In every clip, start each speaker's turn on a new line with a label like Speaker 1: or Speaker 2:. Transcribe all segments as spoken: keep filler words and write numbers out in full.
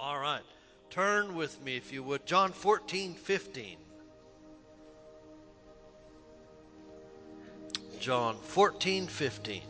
Speaker 1: All right. Turn with me, if you would. John fourteen fifteen. John fourteen fifteen.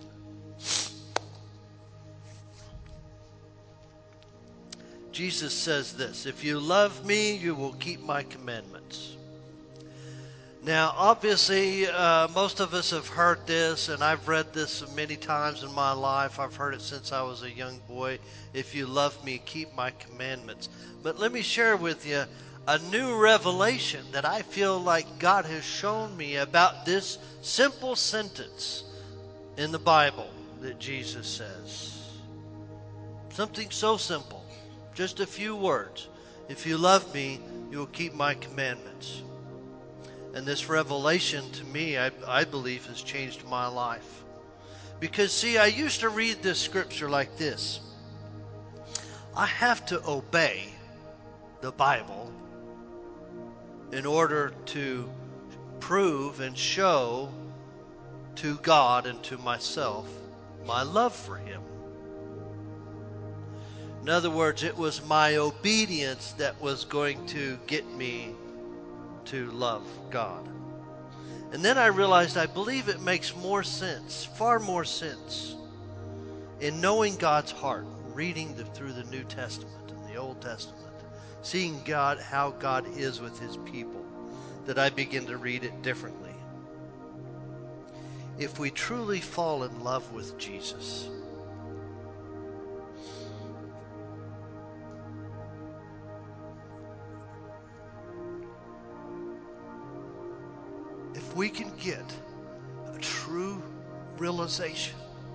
Speaker 1: Jesus says this, "If you love me, you will keep my commandments." Now, obviously, uh, most of us have heard this, and I've read this many times in my life. I've heard it since I was a young boy. If you love me, keep my commandments. But let me share with you a new revelation that I feel like God has shown me about this simple sentence in the Bible that Jesus says. Something so simple, just a few words. If you love me, you will keep my commandments. And this revelation to me, I, I believe, has changed my life. Because, see, I used to read this scripture like this. I have to obey the Bible in order to prove and show to God and to myself my love for Him. In other words, it was my obedience that was going to get me to love God. And then I realized I believe it makes more sense, far more sense, in knowing God's heart, reading the, through the New Testament and the Old Testament, seeing God, how God is with His people, that I begin to read it differently. If we truly fall in love with Jesus, if we can get a true realization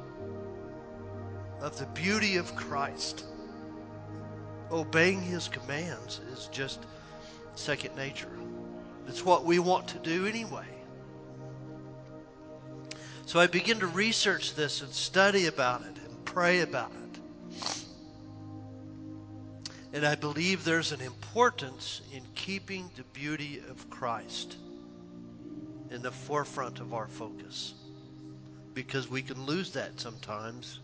Speaker 1: of the beauty of Christ, obeying His commands is just second nature. It's what we want to do anyway. So I begin to research this and study about it and pray about it. And I believe there's an importance in keeping the beauty of Christ in the forefront of our focus, because we can lose that sometimes,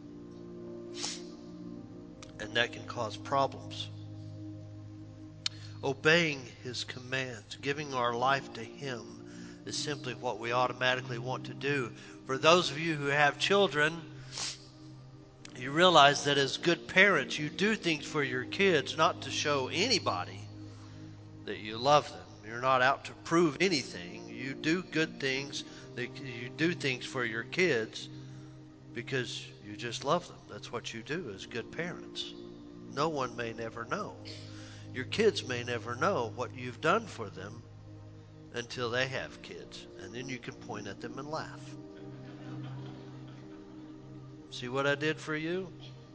Speaker 1: and that can cause problems. Obeying His commands, giving our life to Him, is simply what we automatically want to do. For those of you who have children, you realize that as good parents, you do things for your kids not to show anybody that you love them. You're not out to prove anything. You do good things, you do things for your kids because you just love them. That's what you do as good parents. No one may never know. Your kids may never know what you've done for them until they have kids. And then you can point at them and laugh. See what I did for you?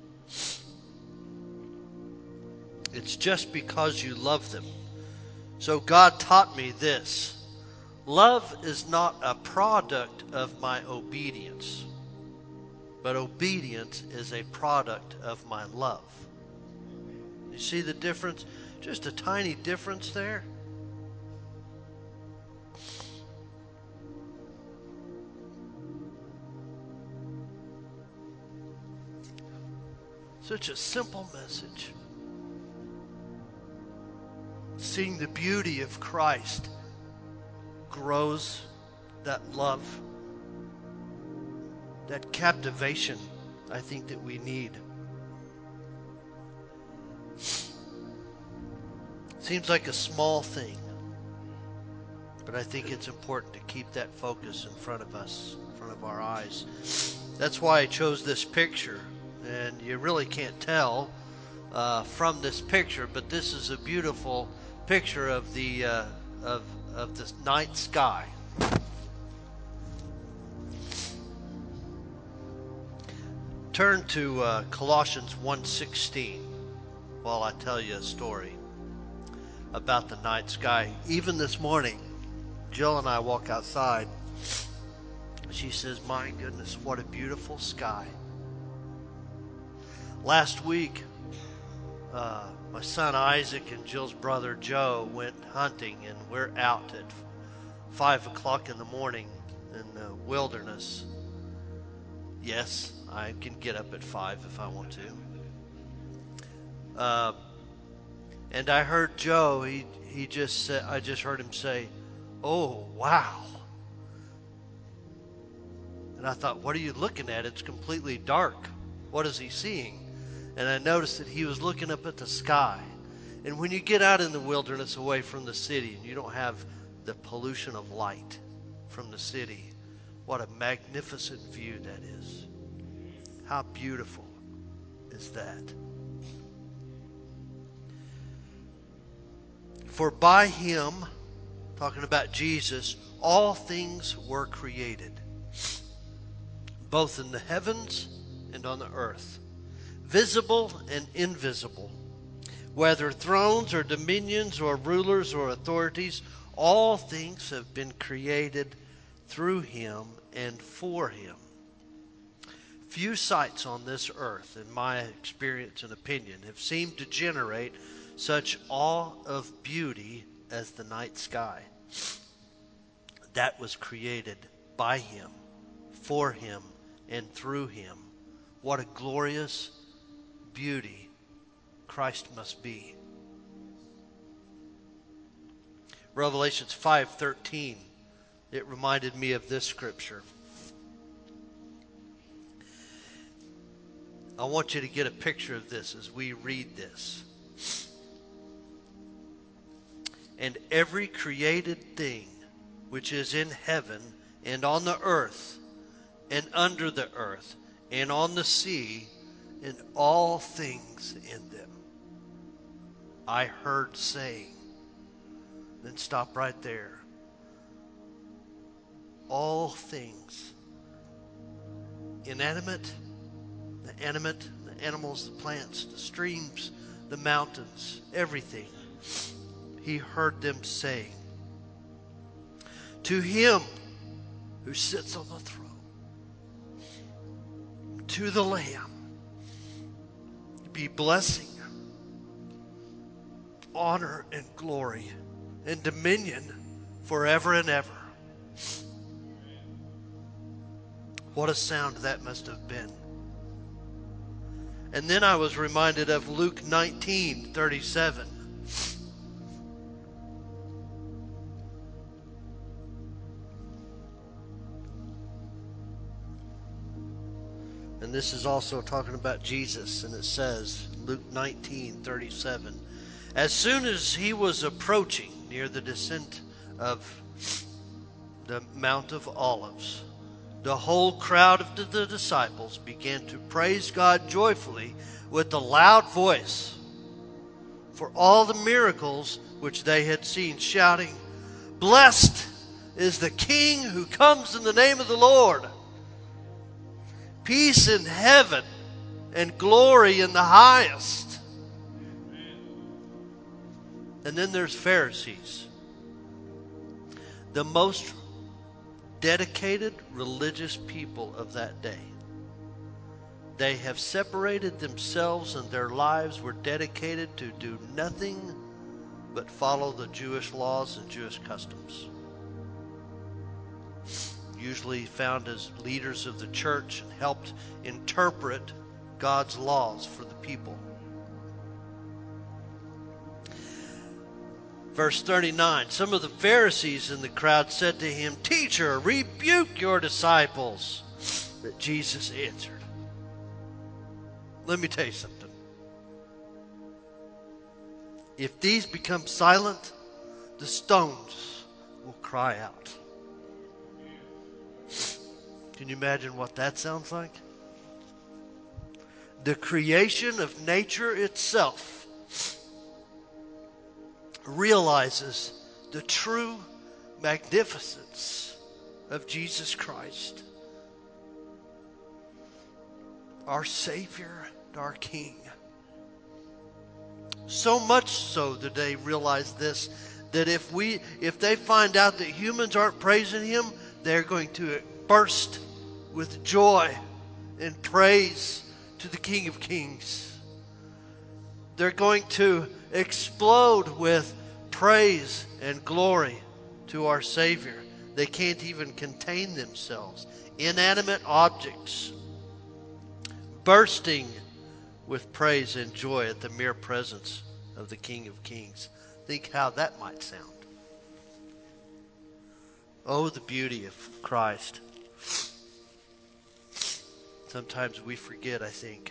Speaker 1: It's just because you love them. So God taught me this. Love is not a product of my obedience, but obedience is a product of my love. You see the difference? Just a tiny difference there. Such a simple message. Seeing the beauty of Christ grows that love, that captivation I think that we need. Seems like a small thing, but I think it's important to keep that focus in front of us, in front of our eyes. That's why I chose this picture, and you really can't tell uh, from this picture, but this is a beautiful picture of the uh, of of the night sky. Turn to uh, Colossians one sixteen while I tell you a story about the night sky. Even this morning, Jill and I walk outside. She says, "My goodness, what a beautiful sky." Last week, uh, my son Isaac and Jill's brother Joe went hunting, and we're out at five o'clock in the morning in the wilderness. Yes, I can get up at five if I want to. Uh, And I heard Joe, he, he just said, I just heard him say, "Oh, wow." And I thought, what are you looking at? It's completely dark. What is he seeing? And I noticed that he was looking up at the sky. And when you get out in the wilderness away from the city and you don't have the pollution of light from the city, what a magnificent view that is. How beautiful is that? For by him, talking about Jesus, all things were created, both in the heavens and on the earth, visible and invisible, whether thrones or dominions or rulers or authorities, all things have been created through him and for him. Few sights on this earth, in my experience and opinion, have seemed to generate such awe of beauty as the night sky. That was created by him, for him, and through him. What a glorious beauty Christ must be. Revelations five thirteen, it reminded me of this scripture. I want you to get a picture of this as we read this. And every created thing which is in heaven and on the earth and under the earth and on the sea and all things in them, I heard saying. Then stop right there. All things, inanimate, the animate, the animals, the plants, the streams, the mountains, everything. He heard them saying, to him who sits on the throne, to the Lamb, be blessing, honor, and glory, and dominion forever and ever. What a sound that must have been. And then I was reminded of Luke nineteen thirty-seven. And this is also talking about Jesus, and it says, Luke nineteen thirty-seven, as soon as he was approaching near the descent of the Mount of Olives, the whole crowd of the disciples began to praise God joyfully with a loud voice for all the miracles which they had seen, shouting, "Blessed is the King who comes in the name of the Lord. Peace in heaven and glory in the highest." And then there's Pharisees, the most dedicated religious people of that day. They have separated themselves, and their lives were dedicated to do nothing but follow the Jewish laws and Jewish customs. Usually found as leaders of the church and helped interpret God's laws for the people. Verse thirty-nine, some of the Pharisees in the crowd said to him, "Teacher, rebuke your disciples." But Jesus answered, let me tell you something. If these become silent, the stones will cry out. Can you imagine what that sounds like? The creation of nature itself realizes the true magnificence of Jesus Christ, our Savior and our King. So much so that they realize this, that if we, if they find out that humans aren't praising him, they're going to burst with joy and praise to the King of Kings. They're going to explode with praise and glory to our Savior. They can't even contain themselves. Inanimate objects bursting with praise and joy at the mere presence of the King of Kings. Think how that might sound. Oh, the beauty of Christ. Sometimes we forget, I think.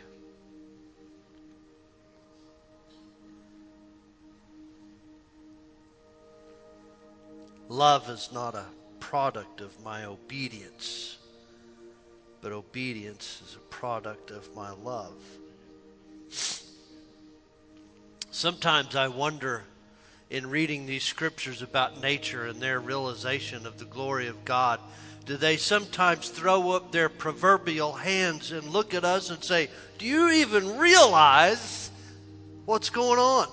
Speaker 1: Love is not a product of my obedience, but obedience is a product of my love. Sometimes I wonder, in reading these scriptures about nature and their realization of the glory of God, do they sometimes throw up their proverbial hands and look at us and say, do you even realize what's going on?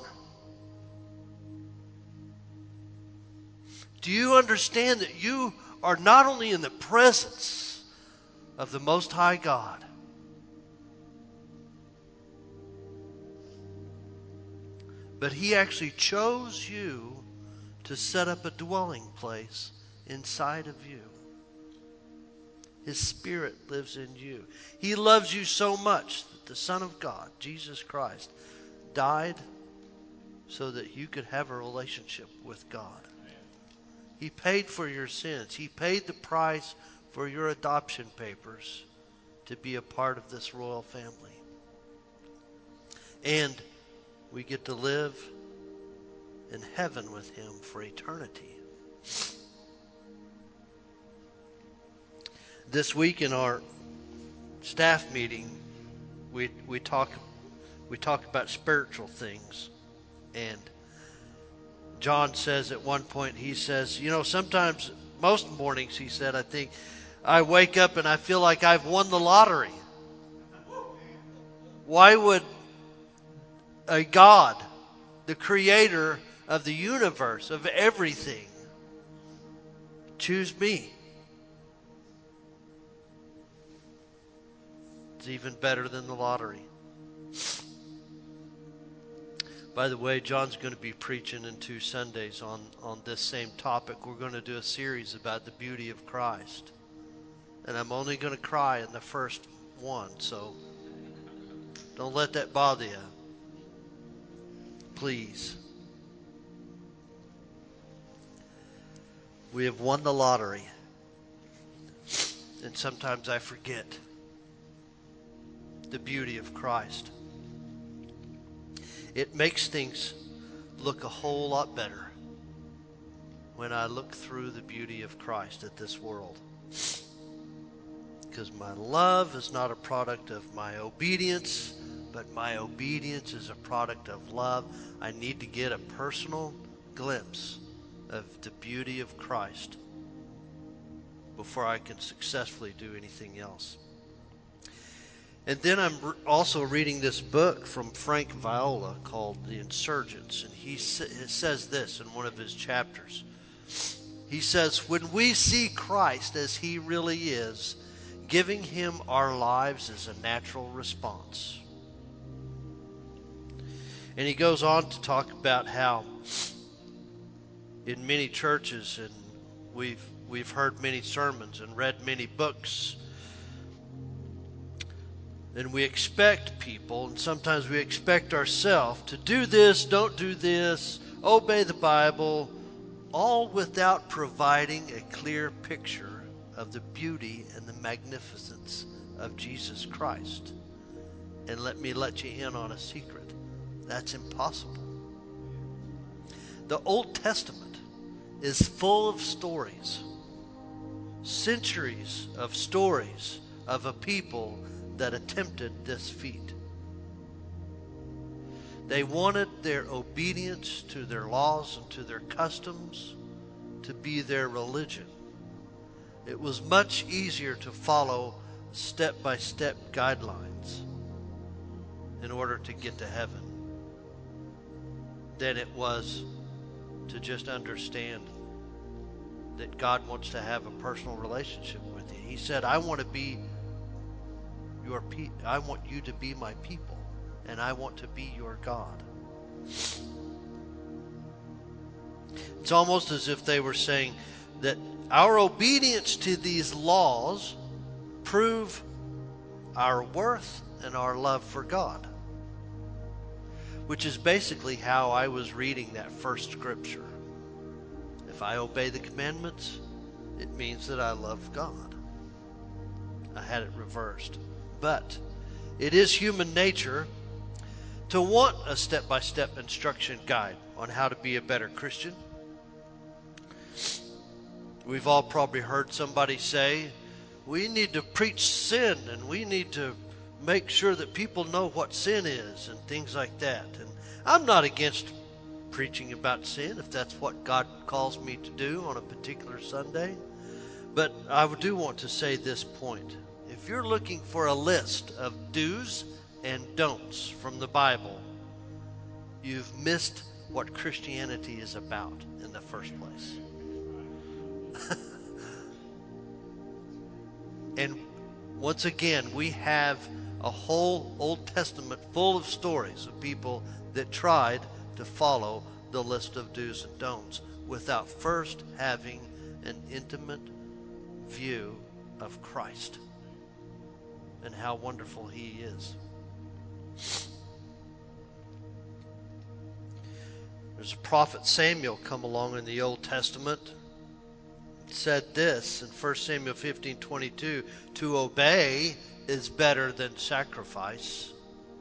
Speaker 1: Do you understand that you are not only in the presence of the Most High God, but He actually chose you to set up a dwelling place inside of you. His Spirit lives in you. He loves you so much that the Son of God, Jesus Christ, died so that you could have a relationship with God. He paid for your sins. He paid the price for your adoption papers to be a part of this royal family. And we get to live in heaven with Him for eternity. This week in our staff meeting, we we talk we talk about spiritual things, and John says at one point, he says, you know, sometimes, most mornings, he said, I think, I wake up and I feel like I've won the lottery. Why would a God, the creator of the universe, of everything, choose me? It's even better than the lottery. By the way, John's going to be preaching in two Sundays on, on this same topic. We're going to do a series about the beauty of Christ. And I'm only going to cry in the first one, so don't let that bother you. Please. We have won the lottery. And sometimes I forget the beauty of Christ. It makes things look a whole lot better when I look through the beauty of Christ at this world. Because my love is not a product of my obedience, but my obedience is a product of love. I need to get a personal glimpse of the beauty of Christ before I can successfully do anything else. And then I'm also reading this book from Frank Viola called The Insurgents. And he says this in one of his chapters. He says, when we see Christ as He really is, giving Him our lives is a natural response. And he goes on to talk about how in many churches, and we've, we've heard many sermons and read many books, and we expect people, and sometimes we expect ourselves to do this, don't do this, obey the Bible, all without providing a clear picture of the beauty and the magnificence of Jesus Christ. And let me let you in on a secret. That's impossible. The Old Testament is full of stories, centuries of stories of a people that attempted this feat. They wanted their obedience to their laws and to their customs to be their religion. It was much easier to follow step-by-step guidelines in order to get to heaven than it was to just understand that God wants to have a personal relationship with you. He said, I want to be your pe- I want you to be my people, and I want to be your God. It's almost as if they were saying that our obedience to these laws prove our worth and our love for God. which is basically how I was reading that first scripture. If I obey the commandments, it means that I love God. I had it reversed. But it is human nature to want a step-by-step instruction guide on how to be a better Christian. We've all probably heard somebody say, we need to preach sin and we need to make sure that people know what sin is and things like that. And I'm not against preaching about sin if that's what God calls me to do on a particular Sunday. But I do want to say this point. If you're looking for a list of do's and don'ts from the Bible, you've missed what Christianity is about in the first place. And once again, we have a whole Old Testament full of stories of people that tried to follow the list of do's and don'ts without first having an intimate view of Christ and how wonderful He is. There's a prophet Samuel come along in the Old Testament. It said this in First Samuel fifteen twenty-two, to obey is better than sacrifice.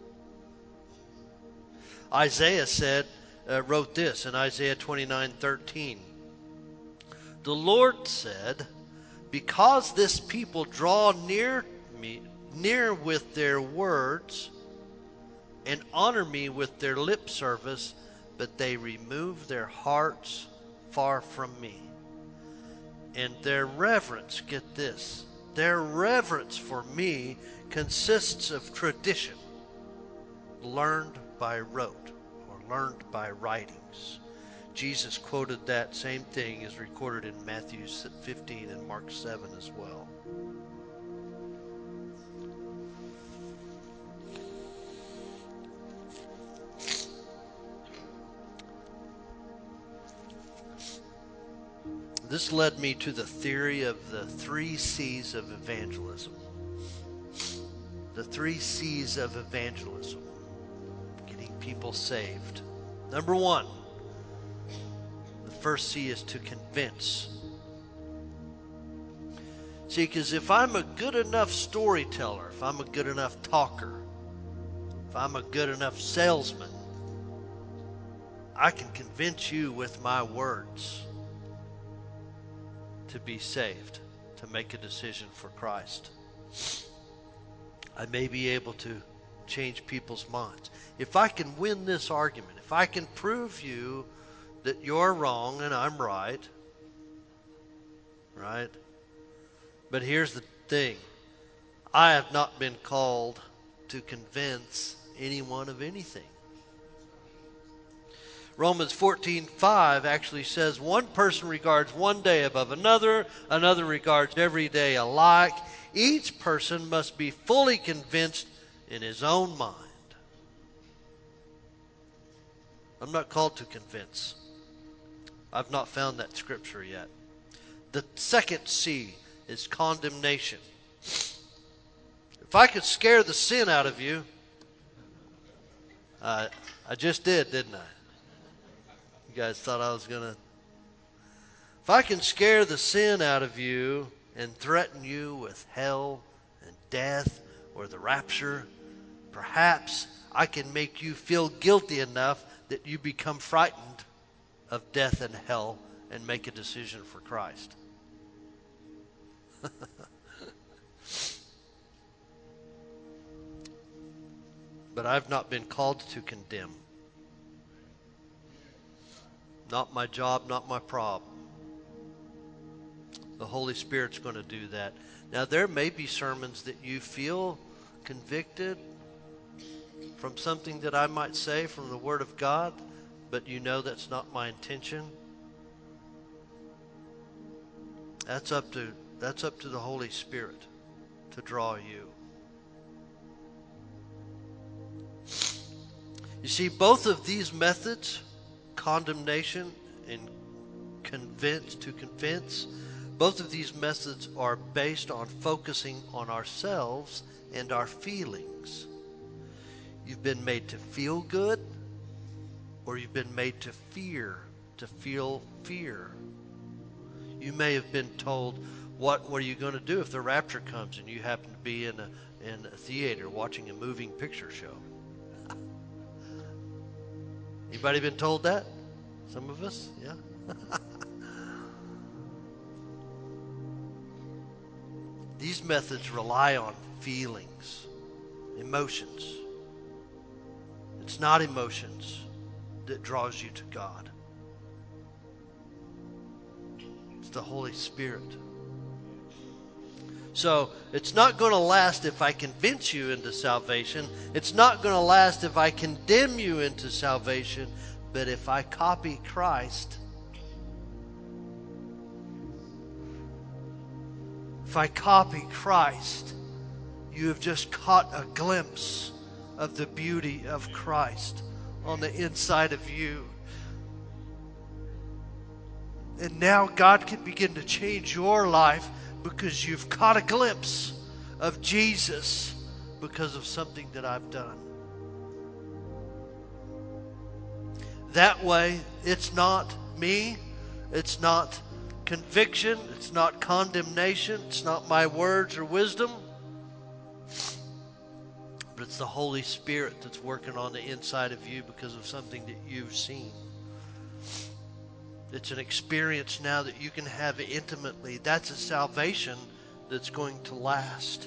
Speaker 1: Isaiah said, uh, wrote this in Isaiah twenty-nine thirteen. The Lord said, because this people draw near me, near with their words, and honor me with their lip service, but they remove their hearts far from me. And their reverence, get this, their reverence for me consists of tradition, learned by rote or learned by writings. Jesus quoted that same thing is recorded in Matthew fifteen and Mark seven as well. This led me to the theory of the three C's of evangelism. The three C's of evangelism. Getting people saved. Number one, the first C is to convince. See, because if I'm a good enough storyteller, if I'm a good enough talker, if I'm a good enough salesman, I can convince you with my words to be saved, to make a decision for Christ. I may be able to change people's minds. If I can win this argument, if I can prove you that you're wrong and I'm right, right? But here's the thing. I have not been called to convince anyone of anything. Romans fourteen five actually says one person regards one day above another, another regards every day alike. Each person must be fully convinced in his own mind. I'm not called to convince. I've not found that scripture yet. The second C is condemnation. If I could scare the sin out of you, uh, I just did, didn't I? You guys thought I was going to. If I can scare the sin out of you and threaten you with hell and death or the rapture, perhaps I can make you feel guilty enough that you become frightened of death and hell and make a decision for Christ. But I've not been called to condemn. Not my job, not my problem. The Holy Spirit's going to do that. Now, there may be sermons that you feel convicted from something that I might say from the Word of God, but you know that's not my intention. That's up to that's up to the Holy Spirit to draw you. You see, both of these methods, condemnation and convince to convince, both of these methods are based on focusing on ourselves and our feelings. You've been made to feel good or you've been made to fear, to feel fear. You may have been told, what, what are you going to do if the rapture comes and you happen to be in a, in a theater watching a moving picture show? Anybody been told that? Some of us, yeah. These methods rely on feelings, emotions. It's not emotions that draws you to God. It's the Holy Spirit. So it's not going to last if I convince you into salvation. It's not going to last if I condemn you into salvation. But if I copy Christ, if I copy Christ, you have just caught a glimpse of the beauty of Christ on the inside of you. And now God can begin to change your life because you've caught a glimpse of Jesus because of something that I've done. That way, it's not me, it's not conviction, it's not condemnation, it's not my words or wisdom, but it's the Holy Spirit that's working on the inside of you because of something that you've seen. It's an experience now that you can have intimately. That's a salvation that's going to last.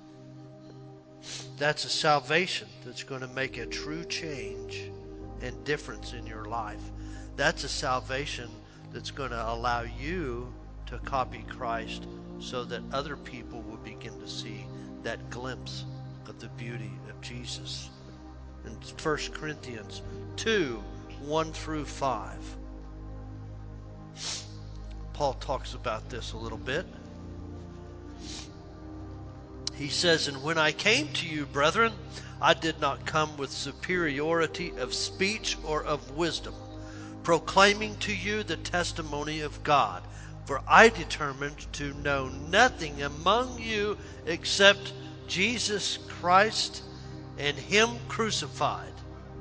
Speaker 1: That's a salvation that's going to make a true change and difference in your life. That's a salvation that's going to allow you to copy Christ so that other people will begin to see that glimpse of the beauty of Jesus. In First Corinthians two, one through five, Paul talks about this a little bit. He says, "And when I came to you, brethren, I did not come with superiority of speech or of wisdom, proclaiming to you the testimony of God. For I determined to know nothing among you except Jesus Christ and Him crucified.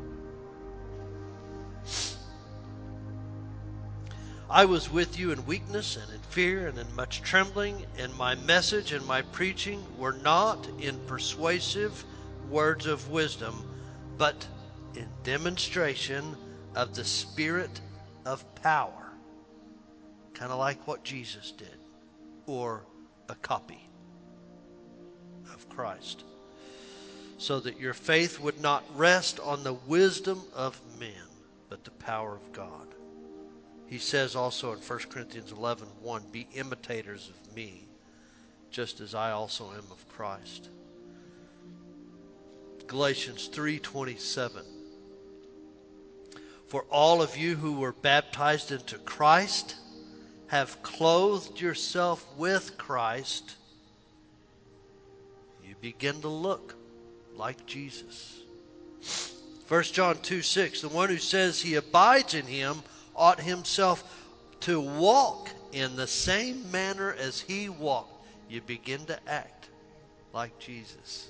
Speaker 1: I was with you in weakness and in fear and in much trembling, and my message and my preaching were not in persuasive words of wisdom, but in demonstration of the Spirit of power." Kind of like what Jesus did, or a copy of Christ. "So that your faith would not rest on the wisdom of men, but the power of God." He says also in First Corinthians eleven one, "Be imitators of me, just as I also am of Christ." Galatians three twenty-seven, "For all of you who were baptized into Christ have clothed yourself with Christ." You begin to look like Jesus. First John two six, "The one who says he abides in Him ought himself to walk in the same manner as He walked." You begin to act like Jesus.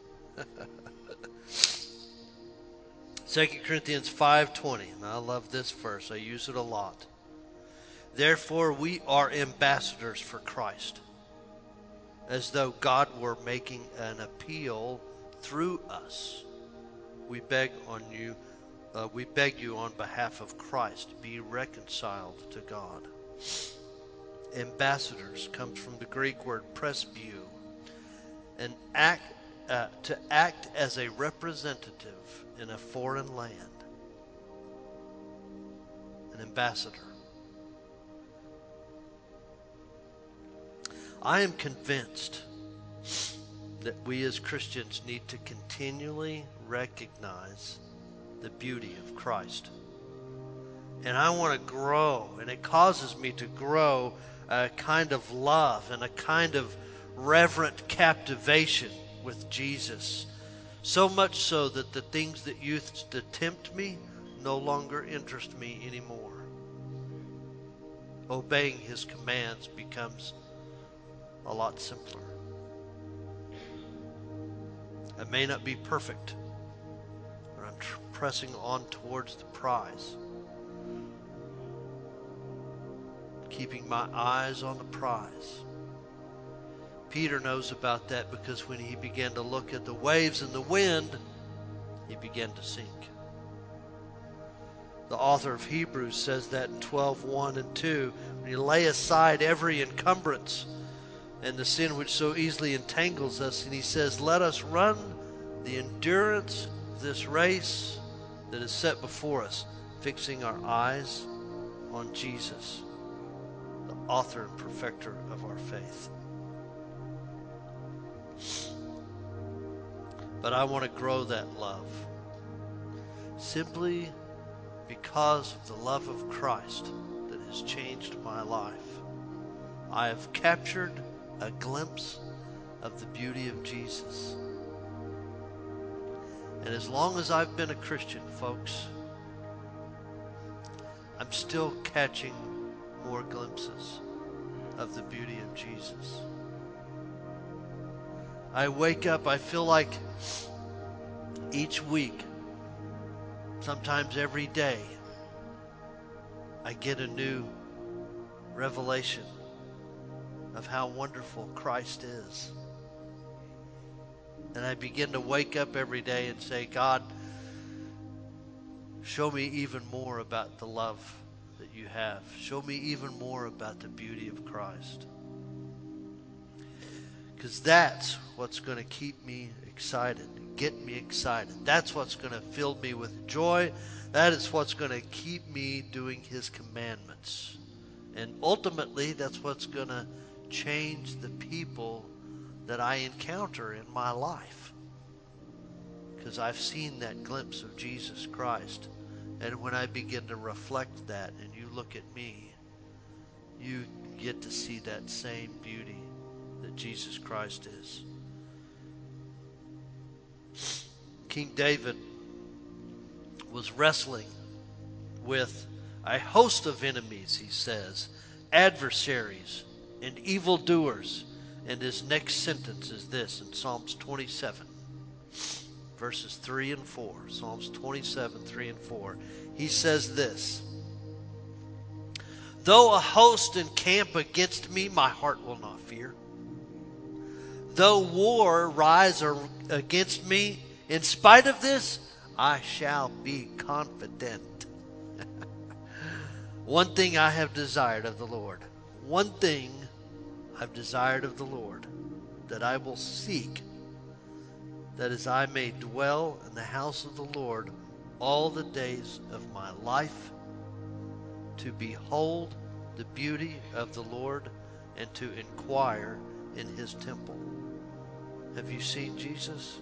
Speaker 1: Second Corinthians five twenty, and I love this verse. I use it a lot. "Therefore we are ambassadors for Christ, as though God were making an appeal through us. We beg on you Uh, we beg you on behalf of Christ, be reconciled to God." Ambassadors comes from the Greek word presbyu, and act uh, to act as a representative in a foreign land. An ambassador. I am convinced that we as Christians need to continually recognize the beauty of Christ. And I want to grow, and it causes me to grow a kind of love and a kind of reverent captivation with Jesus. So much so that the things that used to tempt me no longer interest me anymore. Obeying His commands becomes a lot simpler. I may not be perfect, but I'm tr- pressing on towards the prize. Keeping my eyes on the prize. Peter knows about that because when he began to look at the waves and the wind, he began to sink. The author of Hebrews says that in twelve one and two, when you lay aside every encumbrance and the sin which so easily entangles us, and he says, let us run the endurance of this race that is set before us, fixing our eyes on Jesus, the author and perfecter of our faith. But I want to grow that love simply because of the love of Christ that has changed my life. I have captured a glimpse of the beauty of Jesus. And as long as I've been a Christian, folks, I'm still catching more glimpses of the beauty of Jesus. I wake up, I feel like each week, sometimes every day, I get a new revelation of how wonderful Christ is. And I begin to wake up every day and say, God, show me even more about the love that you have. Show me even more about the beauty of Christ. Because that's what's going to keep me excited, get me excited. That's what's going to fill me with joy. That is what's going to keep me doing his commandments. And ultimately, that's what's going to change the people that I encounter in my life. Because I've seen that glimpse of Jesus Christ. And when I begin to reflect that and you look at me, you get to see that same beauty that Jesus Christ is. King David was wrestling with a host of enemies, he says, adversaries and evildoers. And his next sentence is this in Psalms twenty-seven, verses three and four. Psalms twenty-seven, three and four. He says this, though a host encamp against me, my heart will not fear. Though war rise against me, in spite of this, I shall be confident. One thing I have desired of the Lord, one thing I've desired of the Lord, that I will seek, that is, I may dwell in the house of the Lord all the days of my life, to behold the beauty of the Lord and to inquire in his temple. Have you seen Jesus?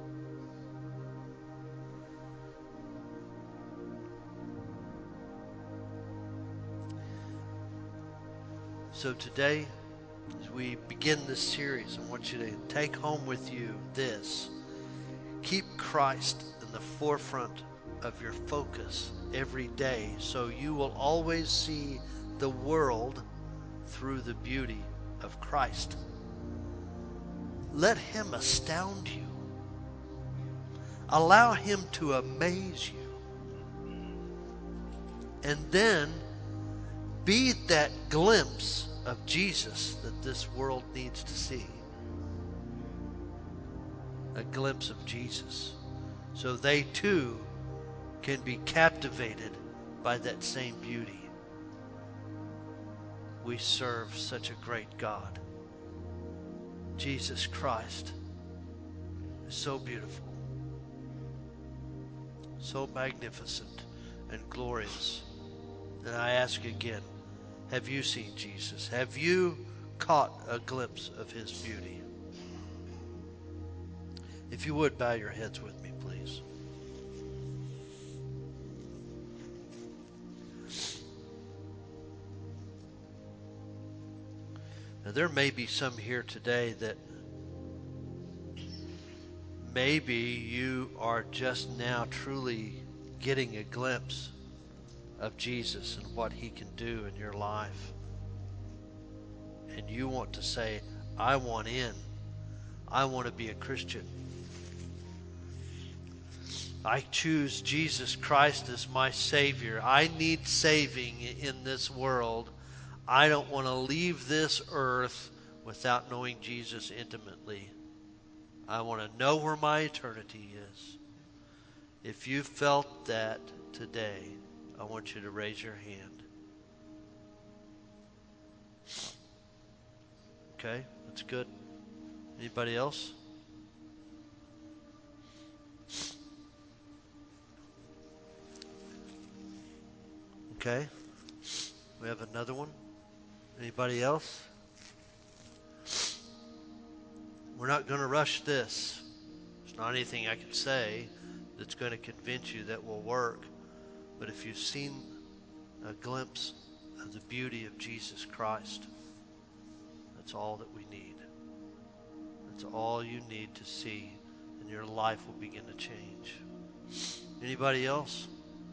Speaker 1: So today, as we begin this series, I want you to take home with you this. Keep Christ in the forefront of your focus every day, so you will always see the world through the beauty of Christ. Let him astound you. Allow him to amaze you. And then be that glimpse of Jesus that this world needs to see. A glimpse of Jesus. So they too can be captivated by that same beauty. We serve such a great God. Jesus Christ is so beautiful, so magnificent and glorious. And I ask again, have you seen Jesus? Have you caught a glimpse of his beauty? If you would, bow your heads with me, please. Now, there may be some here today that maybe you are just now truly getting a glimpse of Jesus and what he can do in your life. And you want to say, I want in. I want to be a Christian. I choose Jesus Christ as my Savior. I need saving in this world. I don't want to leave this earth without knowing Jesus intimately. I want to know where my eternity is. If you felt that today, I want you to raise your hand. Okay, that's good. Anybody else? Okay. We have another one. Anybody else? We're not going to rush this. There's not anything I can say that's going to convince you that will work. But if you've seen a glimpse of the beauty of Jesus Christ, that's all that we need. That's all you need to see, and your life will begin to change. Anybody else?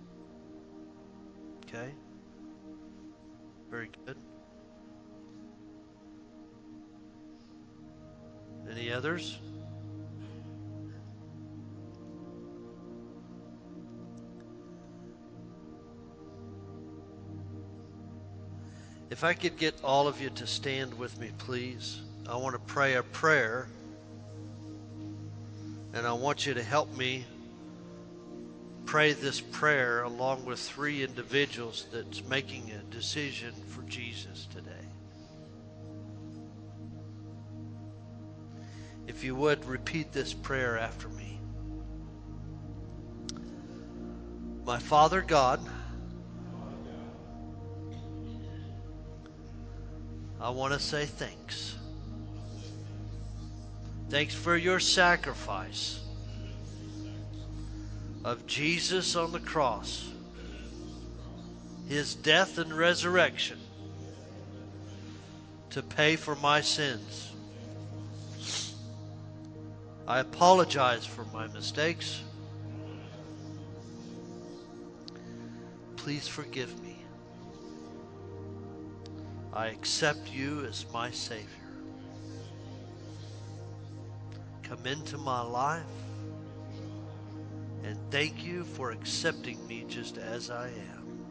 Speaker 1: Okay. Very good. Any others? If I could get all of you to stand with me, please. I want to pray a prayer, and I want you to help me pray this prayer along with three individuals that's making a decision for Jesus today. If you would, repeat this prayer after me. My Father God, I want to say thanks. Thanks for your sacrifice of Jesus on the cross, his death and resurrection to pay for my sins. I apologize for my mistakes. Please forgive me. I accept you as my Savior. Come into my life, and thank you for accepting me just as I am.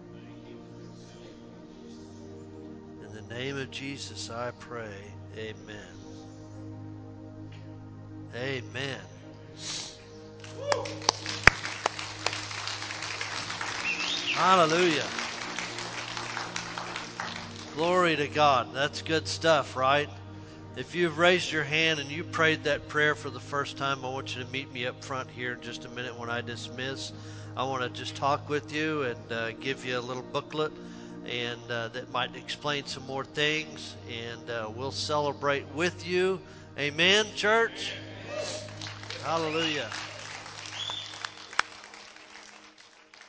Speaker 1: In the name of Jesus, I pray. Amen. Amen. Hallelujah. Glory to God. That's good stuff, right? If you've raised your hand and you prayed that prayer for the first time, I want you to meet me up front here in just a minute when I dismiss. I want to just talk with you and uh, give you a little booklet and uh, that might explain some more things, and uh, we'll celebrate with you. Amen, church? Hallelujah.